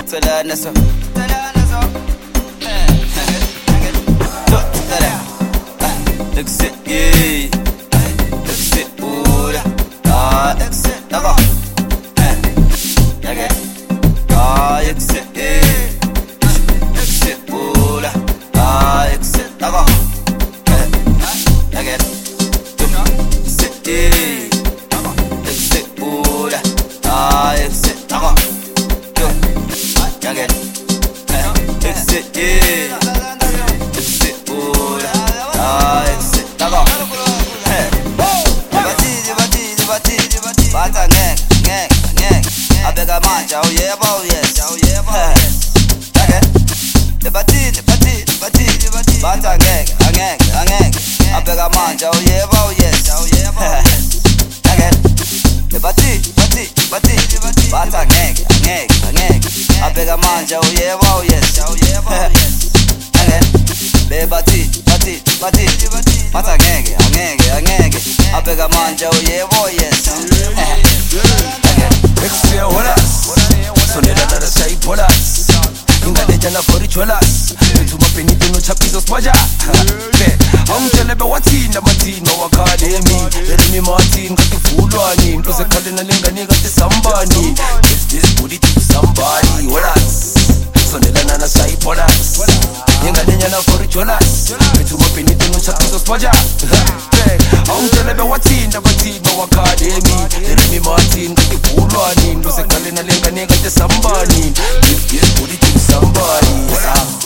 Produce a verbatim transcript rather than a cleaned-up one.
Tolana so exit, yeah. Exit, ora. Ah, exit, daga. Nugget. Ah, exit, yeah. Exit, ora. Ah, exit, daga. Nugget. Exit, yeah. Exit, ora. Ah, exit, daga. Nugget. Exit, yeah. Bata ngek, ngek, ngek. Abega manja, oh yeah, oh yes, oh yeah, oh yes. Okay. The bati, the bati, the bati, the bati. Bata ngek, ngek, ngek. Abega manja, oh yeah, oh yes, oh yeah, oh yes. Okay. The bati, bati, bati, bati. Bata ngek, ngek, ngek. Abega manja, oh yeah, oh yes, oh yeah, oh yes. Okay. The bati, bati, bati, bati. Bata ngek, ngek, ngek. Abega manja, oh yeah, oh yes. Exia horas, sonera nada sai polas. Ingade jana fori cholas. Betuma penito no chapizo spaja. Be, am telebe wati na mati no wakademi. Elimi Martin kati fulwani. Mtose kale na lingani kati sambani. This this booty to somebody. Horas, sonera nada sai polas. Ingade jana fori cholas. Betuma penito no chapizo spaja. Be, am telebe wati na mati no wakademi. Elimi Martin kati fulwani. Mtose kale na lingani kati sambani. This this booty to somebody.